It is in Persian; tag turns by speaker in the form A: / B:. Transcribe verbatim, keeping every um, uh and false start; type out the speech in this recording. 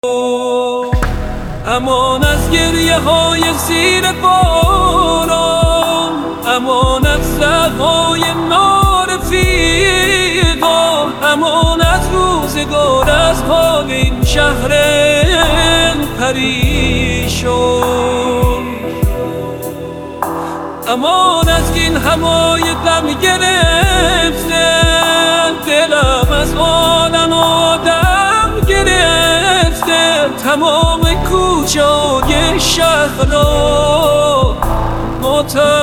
A: امان از گریه های زیر باران، امان از زخم‌های نارفیقا، امان از روزگار از حال این شهر پریشان، امان از این هوای غم گرفته، دلم از عالم آدم گرفته، تمام کوچه‌های شهر را متهم